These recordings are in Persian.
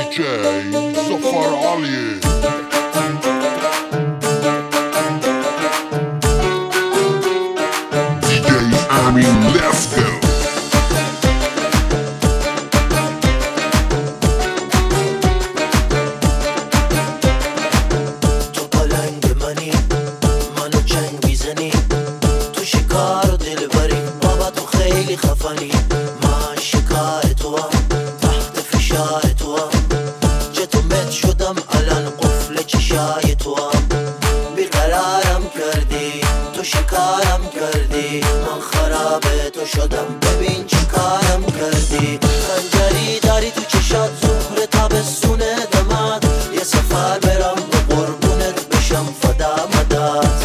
DJ Zafar Ali. DJ Amin, let's go. تو پلنگ منو جنگ میزنی، تو شکار و دلبری، بابا تو خیلی خفنی. من شکار تو هم، تحت فشار تو هم، چطور مت شدم الان قفل چشای تو هم. بیقرارم کردی، تو شکارم کردی، من خراب تو شدم، ببین چی کارم کردی. خنجری داری تو چشات، ظهر تابستون دمت، یه سفر برم به قربونت بشم فدا مدد.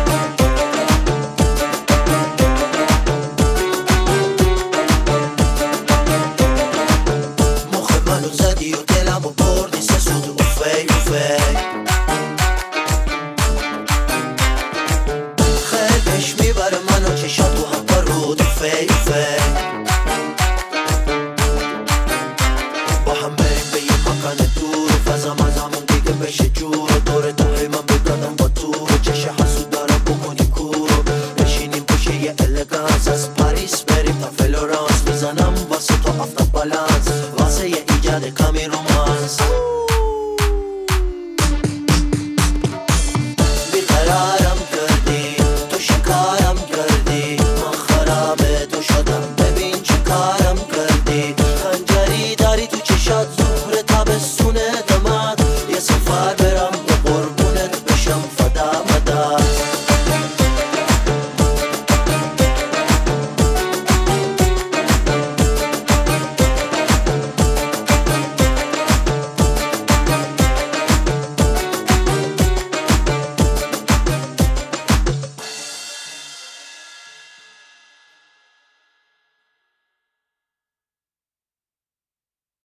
مخ منو زدی و دلمو بردی سه سود اوفی اوفی. خیل پیش میبره منو چشات و حقا رو اوفی اوفی. با هم بریم به یه مکان دور، فضا مزمون دیگه بشه جور، دور داری من بگردم با تو، چشه حسود دارم بکنی کور، بشینیم پشه یه الگانس، از پاریس بریم تا فلورانس، میزنم واسه تو افتاد بالانس، واسه یه ایجاد کمی روم